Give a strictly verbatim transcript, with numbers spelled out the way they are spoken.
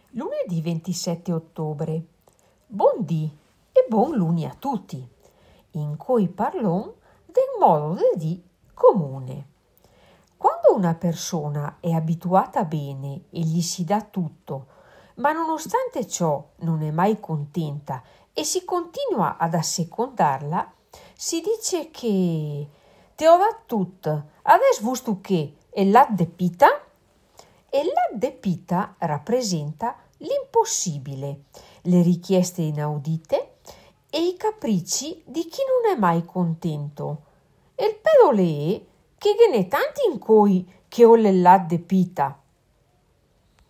Lunedì ventisette ottobre. Buon dì e buon luni a tutti. In cui parlon del modo di dì comune. Quando una persona è abituata bene e gli si dà tutto, ma nonostante ciò non è mai contenta e si continua ad assecondarla, si dice che te ho dato tutto, adesso vuoi che e l'ha depita? E l'addepita rappresenta l'impossibile, le richieste inaudite e i capricci di chi non è mai contento. E il pedolè che ghene tanti in cui che ho l'addepita